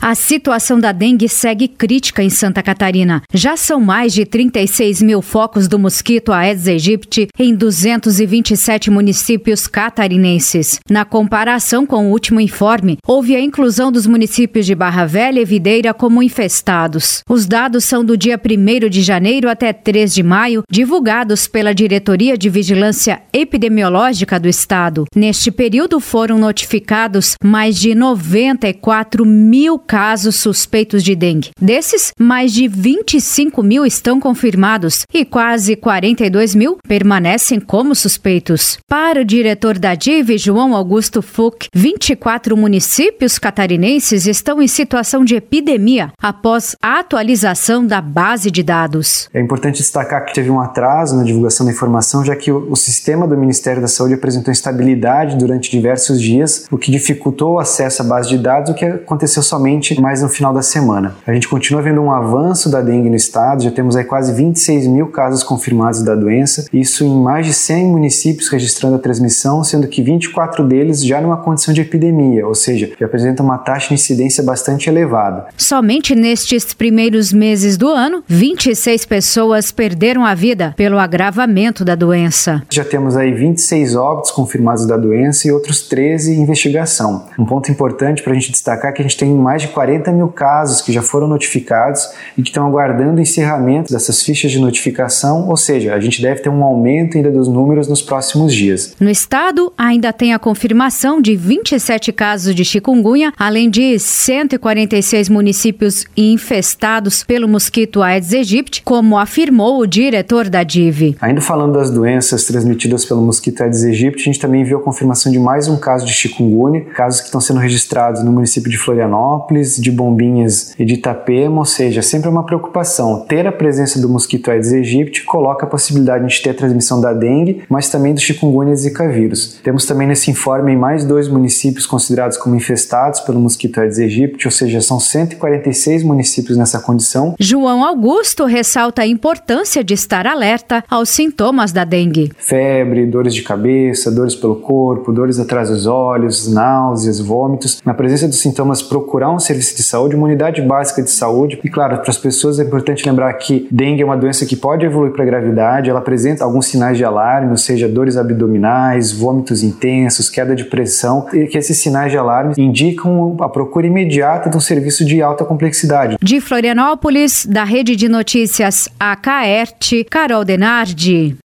A situação da dengue segue crítica em Santa Catarina. Já são mais de 36 mil focos do mosquito Aedes aegypti em 227 municípios catarinenses. Na comparação com o último informe, houve a inclusão dos municípios de Barra Velha e Videira como infestados. Os dados são do dia 1º de janeiro até 3 de maio, divulgados pela Diretoria de Vigilância Epidemiológica do Estado. Neste período foram notificados mais de 94 mil casos suspeitos de dengue. Desses, mais de 25 mil estão confirmados e quase 42 mil permanecem como suspeitos. Para o diretor da DIV, João Augusto Fuch, 24 municípios catarinenses estão em situação de epidemia após a atualização da base de dados. É importante destacar que teve um atraso na divulgação da informação, já que o sistema do Ministério da Saúde apresentou instabilidade durante diversos dias, o que dificultou o acesso à base de dados, o que aconteceu somente mais no final da semana. A gente continua vendo um avanço da dengue no estado, já temos aí quase 26 mil casos confirmados da doença, isso em mais de 100 municípios registrando a transmissão, sendo que 24 deles já numa condição de epidemia, ou seja, que apresenta uma taxa de incidência bastante elevada. Somente nestes primeiros meses do ano, 26 pessoas perderam a vida pelo agravamento da doença. Já temos aí 26 óbitos confirmados da doença e outros 13 em investigação. Um ponto importante para a gente destacar é que a gente tem mais de 40 mil casos que já foram notificados e que estão aguardando o encerramento dessas fichas de notificação, ou seja, a gente deve ter um aumento ainda dos números nos próximos dias. No estado, ainda tem a confirmação de 27 casos de chikungunya, além de 146 municípios infestados pelo mosquito Aedes aegypti, como afirmou o diretor da DIV. Ainda falando das doenças transmitidas pelo mosquito Aedes aegypti, a gente também viu a confirmação de mais um caso de chikungunya, casos que estão sendo registrados no município de Florianópolis, de Bombinhas e de Itapema, ou seja, sempre é uma preocupação. Ter a presença do mosquito Aedes aegypti coloca a possibilidade de ter a transmissão da dengue, mas também do chikungunya e zika vírus. Temos também nesse informe mais 2 municípios considerados como infestados pelo mosquito Aedes aegypti, ou seja, são 146 municípios nessa condição. João Augusto ressalta a importância de estar alerta aos sintomas da dengue. Febre, dores de cabeça, dores pelo corpo, dores atrás dos olhos, náuseas, vômitos. Na presença dos sintomas, procurar um serviço de saúde, uma unidade básica de saúde. E claro, para as pessoas é importante lembrar que dengue é uma doença que pode evoluir para a gravidade, ela apresenta alguns sinais de alarme, ou seja, dores abdominais, vômitos intensos, queda de pressão, e que esses sinais de alarme indicam a procura imediata de um serviço de alta complexidade. De Florianópolis, da Rede de Notícias AKERT, Carol Denardi.